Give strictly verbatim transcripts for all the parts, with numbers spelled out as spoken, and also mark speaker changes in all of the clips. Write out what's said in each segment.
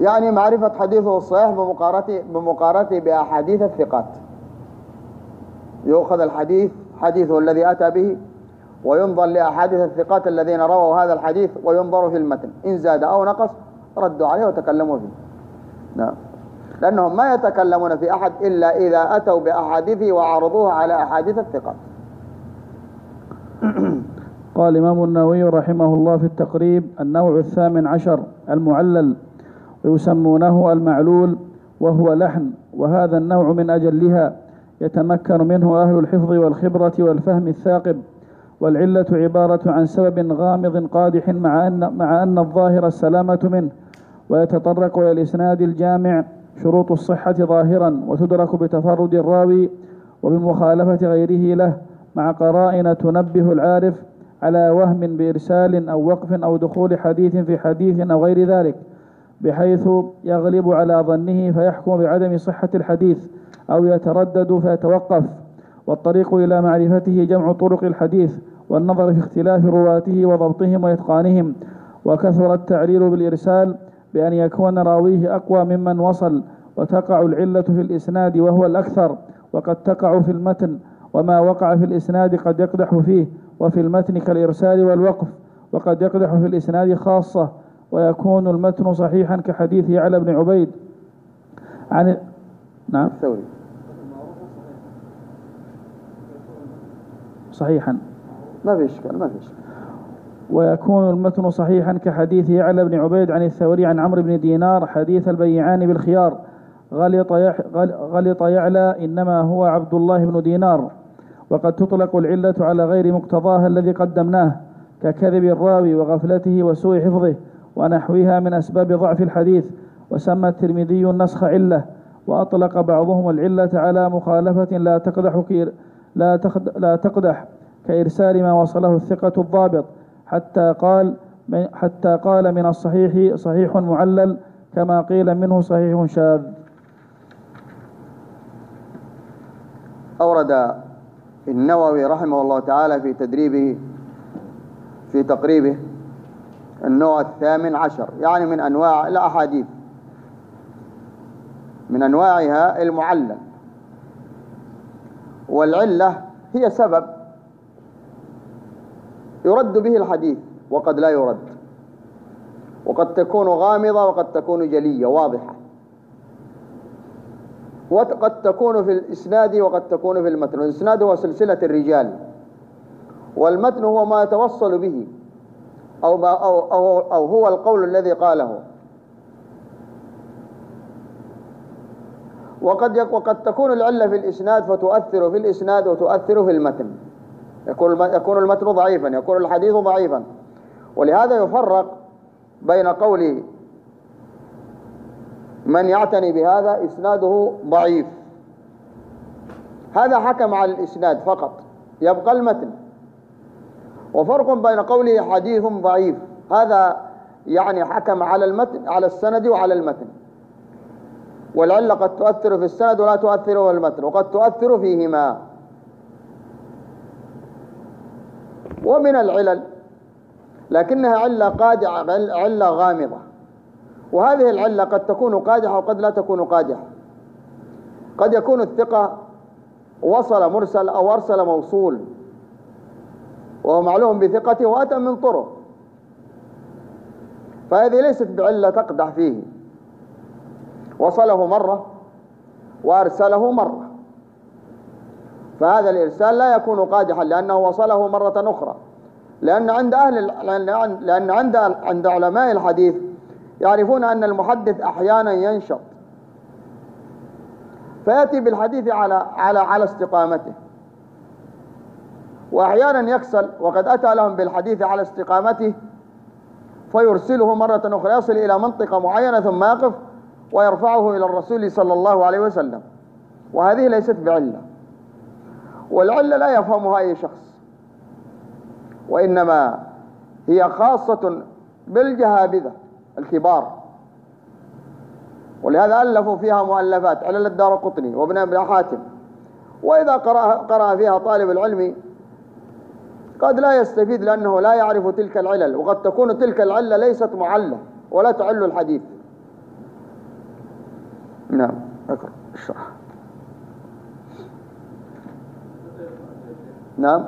Speaker 1: يعني معرفة حديثه الصحيح بمقارنته بمقارنته بأحاديث الثقات. يؤخذ الحديث حديثه الذي أتى به وينظر لأحاديث الثقات الذين رووا هذا الحديث وينظر في المتن، إن زاد أو نقص ردوا عليه وتكلموا فيه. نعم، لأنهم ما يتكلمون في أحد إلا إذا أتوا بأحاديثه وعرضوها على أحاديث الثقات.
Speaker 2: قال الإمام النووي رحمه الله في التقريب: النوع الثامن عشر المعلل، ويسمونه المعلول، وهو لحن، وهذا النوع من أجلها، يتمكن منه أهل الحفظ والخبرة والفهم الثاقب. والعلة عبارة عن سبب غامض قادح مع أن, مع أن الظاهر السلامة منه، ويتطرق إلى الإسناد الجامع شروط الصحة ظاهرا، وتدرك بتفرد الراوي وبمخالفة غيره له، مع قرائن تنبه العارف على وهم بإرسال أو وقف أو دخول حديث في حديث أو غير ذلك، بحيث يغلب على ظنه فيحكم بعدم صحة الحديث، أو يتردد فيتوقف. والطريق إلى معرفته جمع طرق الحديث، والنظر في اختلاف رواته وضبطهم وإتقانهم. وكثر التعليل بالإرسال بأن يكون راويه أقوى ممن وصل، وتقع العلة في الإسناد وهو الأكثر، وقد تقع في المتن، وما وقع في الإسناد قد يقدح فيه، وفي المتن كالإرسال والوقف، وقد يقدح في الإسناد خاصة، ويكون المتن صحيحا كحديث يعلى بن عبيد عن نعم صحيحا
Speaker 1: ما في إشكال ما في إشكال
Speaker 2: ويكون المتن صحيحا كحديث يعلى بن عبيد عن الثوري عن عمرو بن دينار حديث البيعان بالخيار: غلط غلط يعلى إنما هو عبد الله بن دينار. وقد تطلق العلة على غير مقتضاها الذي قدمناه، ككذب الراوي وغفلته وسوء حفظه ونحوها من أسباب ضعف الحديث. وسمى الترمذي النسخ علة، وأطلق بعضهم العلة على مخالفة لا تقدح لا لا تقدح كإرسال ما وصله الثقة الضابط، حتى قال حتى قال من الصحيح صحيح معلل، كما قيل منه صحيح شاذ.
Speaker 1: أورد النووي رحمه الله تعالى في تدريبه في تقريبه النوع الثامن عشر، يعني من أنواع الأحاديث، من أنواعها المعلل. والعلة هي سبب يرد به الحديث وقد لا يرد، وقد تكون غامضة وقد تكون جلية واضحة، وقد تكون في الإسناد وقد تكون في المتن. الإسناد هو سلسلة الرجال، والمتن هو ما يتوصل به أو, ما أو, أو, أو هو القول الذي قاله. وقد وقد تكون العلة في الإسناد فتؤثر في الإسناد وتؤثر في المتن، يكون يكون المتن ضعيفا، يكون الحديث ضعيفا. ولهذا يفرق بين قول من يعتني بهذا إسناده ضعيف، هذا حكم على الإسناد فقط يبقى المتن، وفرق بين قوله حديث ضعيف، هذا يعني حكم على المتن على السند وعلى المتن. والعلة قد تؤثر في السند ولا تؤثر في المتن، وقد تؤثر فيهما. ومن العلل لكنها علة قادحة، علة غامضة، وهذه العلة قد تكون قادحة وقد لا تكون قادحة. قد يكون الثقة وصل مرسل أو أرسل موصول وهو معلوم بثقته وأتى من طرق، فهذه ليست بعلة تقدح فيه، وصله مرة وأرسله مرة، فهذا الإرسال لا يكون قادحا لأنه وصله مرة أخرى. لأن عند أهل لأن عند عند علماء الحديث يعرفون أن المحدث أحيانا ينشط فيأتي بالحديث على على على استقامته، وأحيانا يكسل وقد أتى لهم بالحديث على استقامته فيرسله مرة أخرى، يصل إلى منطقة معينة ثم يقف ويرفعه إلى الرسول صلى الله عليه وسلم، وهذه ليست بعلة. والعلة لا يفهمها أي شخص، وإنما هي خاصة بالجهابذة الكبار، ولهذا ألفوا فيها مؤلفات، علل الدارقطني وابن أبي حاتم. وإذا قرأ, قرأ فيها طالب العلم قد لا يستفيد لأنه لا يعرف تلك العلل، وقد تكون تلك العلة ليست معلة ولا تعل الحديث، نعم اقرأ الشرح. نعم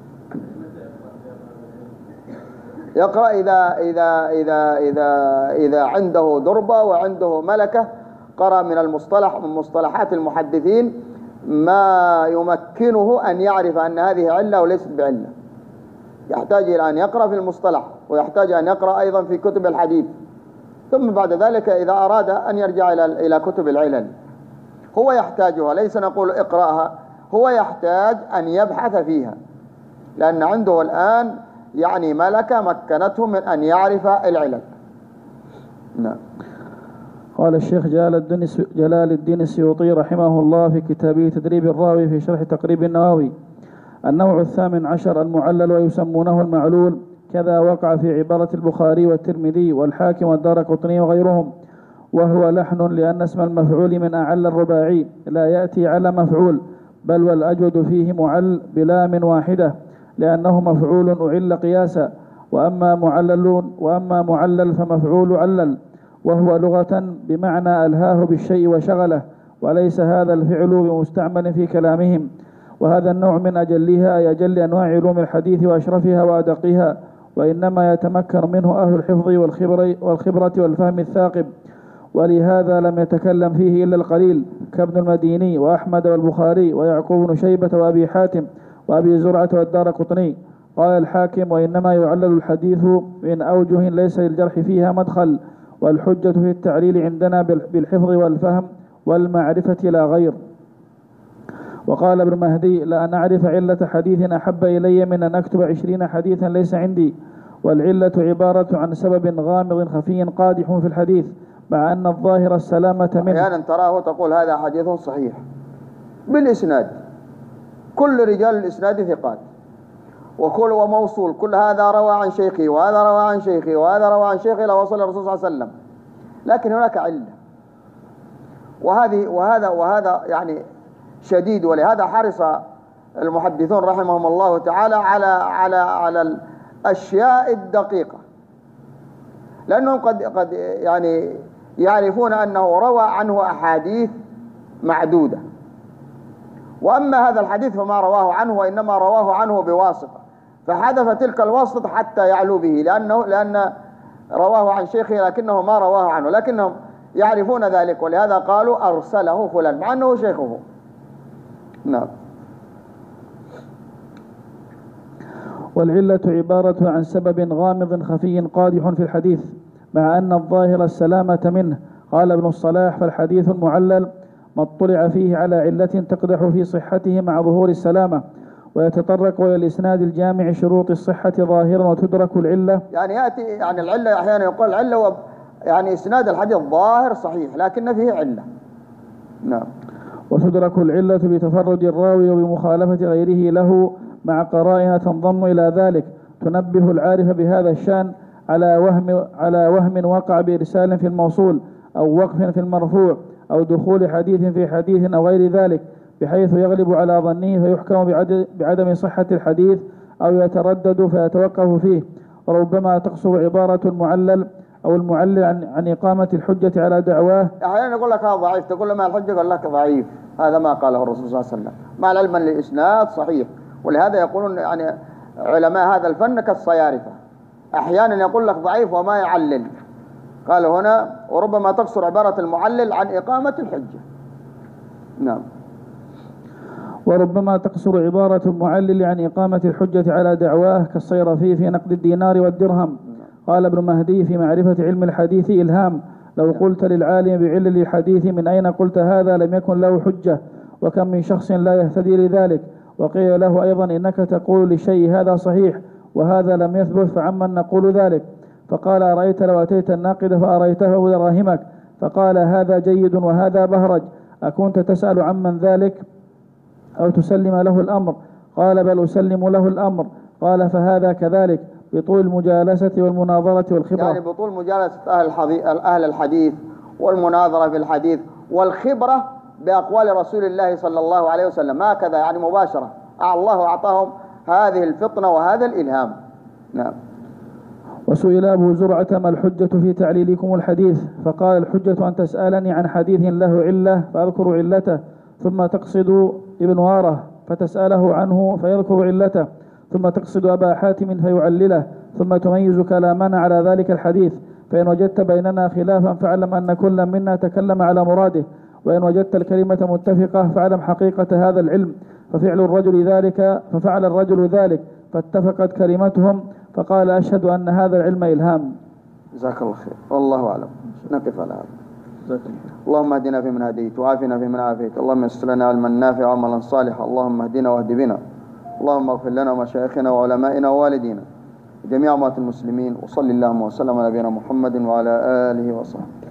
Speaker 1: يقرأ إذا إذا إذا إذا إذا عنده دربة وعنده ملكة، قرأ من المصطلح من مصطلحات المحدثين ما يمكنه أن يعرف أن هذه علة وليست بعلة. يحتاج إلى أن يقرأ في المصطلح، ويحتاج أن يقرأ أيضا في كتب الحديث، ثم بعد ذلك إذا أراد أن يرجع إلى إلى كتب العلل. هو يحتاجها، ليس نقول اقرأها، هو يحتاج أن يبحث فيها، لأن عنده الآن يعني ملكة مكنته من أن يعرف العلل. نعم.
Speaker 2: قال الشيخ جلال الدين جلال الدين السيوطي رحمه الله في كتابه تدريب الراوي في شرح تقريب النووي: النوع الثامن عشر المعلل ويسمونه المعلول، كذا وقع في عبارة البخاري والترمذي والحاكم والدارقطني وغيرهم، وهو لحن لأن اسم المفعول من أعل الرباعي لا يأتي على مفعول، بل والأجود فيه معل بلام واحدة لأنه مفعول أعل قياسا. وأما معلل وأما معلل فمفعول علل، وهو لغة بمعنى ألهاه بالشيء وشغله، وليس هذا الفعل بمستعمل في كلامهم. وهذا النوع من أجلها أي أجل أنواع علوم الحديث وأشرفها وأدقها، وإنما يتمكن منه أهل الحفظ والخبرة, والخبرة والفهم الثاقب، ولهذا لم يتكلم فيه إلا القليل كابن المديني وأحمد والبخاري ويعقوب بن شيبة وأبي حاتم وأبي زرعة والدارقطني. قال الحاكم: وإنما يعلل الحديث من أوجه ليس للجرح فيها مدخل، والحجة في التعليل عندنا بالحفظ والفهم والمعرفة لا غير. وقال ابن مهدي: لا نعرف علة حديث أحب إلي من أن أكتب عشرين حديثا ليس عندي. والعلة عبارة عن سبب غامض خفي قادح في الحديث، مع أن الظاهر السلامة منه.
Speaker 1: أحيانا تراه تقول هذا حديث صحيح بالإسناد، كل رجال الإسناد ثقات، وكل وموصول، كل هذا روى عن شيخي وهذا روى عن شيخي وهذا روى عن شيخي إلى وصل الرسول صلى الله عليه وسلم، لكن هناك علة، وهذه وهذا وهذا يعني شديد. ولهذا حرص المحدثون رحمهم الله تعالى على على على الأشياء الدقيقة، لأنهم قد قد يعني يعرفون أنه روى عنه أحاديث معدودة، وأما هذا الحديث فما رواه عنه وإنما رواه عنه بواسطة، فحذف تلك الواسطة حتى يعلو به، لأنه لأن رواه عن شيخه لكنه ما رواه عنه، لكنهم يعرفون ذلك، ولهذا قالوا أرسله فلان مع أنه شيخه. نعم.
Speaker 2: والعلة عبارة عن سبب غامض خفي قادح في الحديث، مع أن الظاهر السلامة منه. قال ابن الصلاح: فالحديث المعلل ما اطلع فيه على علة تقدح في صحته مع ظهور السلامة، ويتطرق إلى الإسناد الجامع شروط الصحة ظاهرا، وتدرك العلة.
Speaker 1: يعني يأتي يعني العلة أحيانا يقول العلة يعني إسناد الحديث ظاهر صحيح لكن فيه علة. نعم.
Speaker 2: وتدرك العلة بتفرد الراوي وبمخالفة غيره له مع قرائن تنضم إلى ذلك، تنبه العارف بهذا الشأن على وهم على وهم وقع بإرسال في الموصول أو وقف في المرفوع أو دخول حديث في حديث أو غير ذلك، بحيث يغلب على ظنه فيحكم بعدم صحة الحديث أو يتردد فيتوقف فيه. وربما تقصر عبارة المعلل أو المعلل عن, عن إقامة الحجة على دعواه.
Speaker 1: أحيانا يقول لك هذا ضعيف، تقول له ما الحجة؟ يقول لك ضعيف، هذا ما قاله الرسول صلى الله عليه وسلم، مع العلم أن الإسناد صحيح. ولهذا يقولون يعني علماء هذا الفن كالصيارفة، أحيانا يقول لك ضعيف وما يعلل. قال هنا: وربما تقصر عبارة المعلل عن إقامة الحجة. نعم.
Speaker 2: وربما تقصر عبارة المعلل عن إقامة الحجة على دعواه كالصيرفي في نقد الدينار والدرهم. قال ابن مهدي في معرفة علم الحديث: إلهام، لو قلت للعالم بعلل الحديث من أين قلت هذا لم يكن له حجة، وكم من شخص لا يهتدي لذلك. وقيل له أيضا: إنك تقول للشيء هذا صحيح وهذا لم يثبت، فعمن نقول ذلك؟ فقال: أرأيت لو أتيت الناقد فأريته بدراهمك فقال هذا جيد وهذا بهرج، أكنت تسأل عمن ذلك أو تسلم له الأمر؟ قال: بل أسلم له الأمر. قال: فهذا كذلك بطول المجالسة والمناظرة والخبرة.
Speaker 1: يعني بطول مجالسة أهل الحديث والمناظرة في الحديث والخبرة بأقوال رسول الله صلى الله عليه وسلم، هكذا يعني مباشرة الله أعطاهم هذه الفطنة وهذا الإلهام. نعم.
Speaker 2: وسئل أبو زرعة ما الحجة في تعليلكم الحديث؟ فقال الحجة أن تسألني عن حديث له علة فأذكر علته، ثم تقصد ابن واره فتسأله عنه فيذكر علته، ثم تقصد أبا حاتم فيعلله، ثم تميز كلامنا على ذلك الحديث. فإن وجدت بيننا خلافا فاعلم أن كل منا تكلم على مراده، وإن وجدت الكلمة متفقة فاعلم حقيقة هذا العلم. ففعل الرجل ذلك ففعل الرجل ذلك فاتفقت كلمتهم، فقال أشهد أن هذا العلم إلهام.
Speaker 1: جزاك الله خير، والله أعلم. نقف على هذا. اللهم اهدنا فيمن هديت، وعافنا فيمن عافيت، اللهم يسر لنا علما نافعا وعملا صالحا، اللهم اهدنا واهد بنا، اللهم اغفر لنا ومشايخنا وعلمائنا ووالدينا جميع أموات المسلمين، وصل اللهم وسلم على نبينا محمد وعلى آله وصحبه.